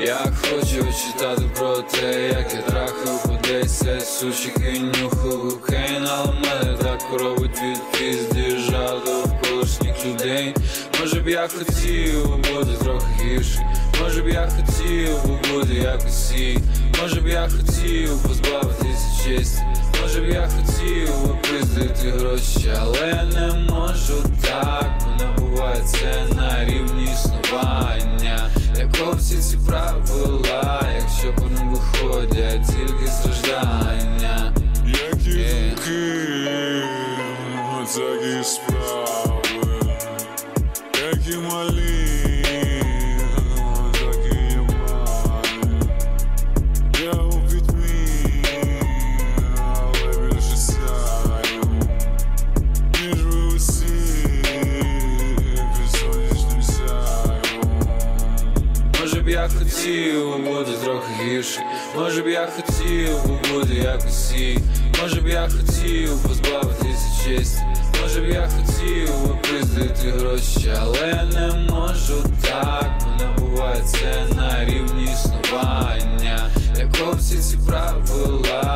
Я хочу читати про те, як я трахав по 10 сучок і нюхав кокаїн. Але мене так робить від пізді жал довколишніх людей. Може б я хотів бути трохи гірший, може б я хотів бути як усі, може б я хотів позбавитися честі, може б я хотів опиздити гроші, але я не можу так, бо не буває це на рівні існування. Якого всі ці правила, якщо по ним виходять тільки страждання. Які думки, такі справи, які малі, такі єбані. Я у пітьмі, але більше сяю, ніж ви усі під сонячним сяєм. Може б я хотів бути трохи гірший, може б я хотів бути як усі, може б я хотів позбавитися честі, може б я хотів опиздити гроші, але я не можу так, бо не буває це на рівні існування. Якого всі ці правила,